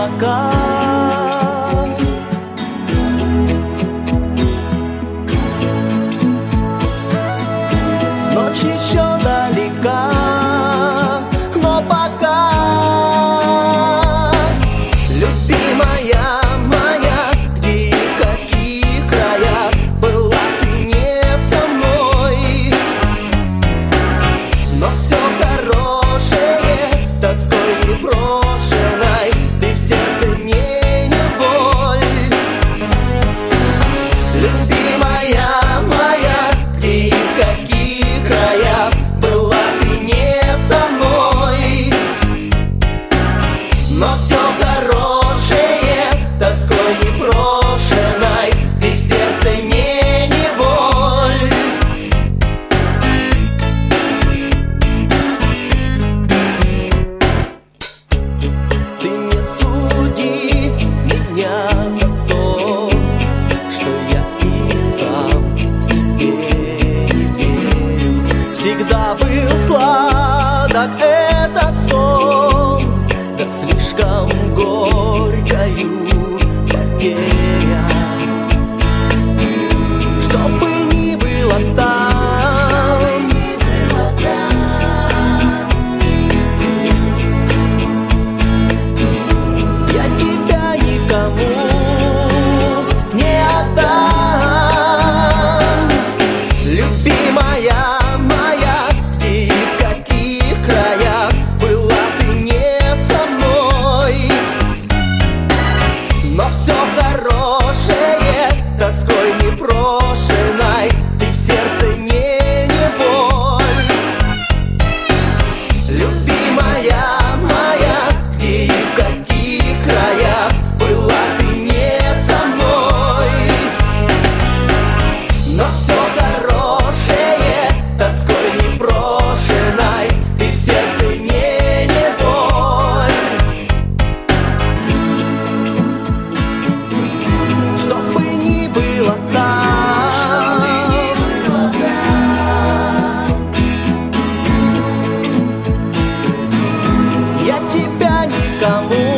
пока. Ночь еще далека, но пока. Любимая моя, где и в каких краях была ты не со мной. Но все хорошее тоской непрошенной ты в сердце мне не боль. Любимая моя, где и в каких краях была ты не со мной. Но все хорошее тоской непрошенной ты в сердце мне не боль. Ты не суди меня за то, что я и сам себе не верю. Всегда был сладок этот сон, да слишком горькою потеря. Что бы ни было там, я тебя никому не отдам. Любимая моя, где и в каких краях была ты не со мной. Но все хорошее тоской непрошенной ты в сердце мне не боль. Любимая моя, где и в каких краях была ты не со мной. Но все хорошее тоской непрошенной ты в сердце мне не боль. Что бы ни было там, я тебя никому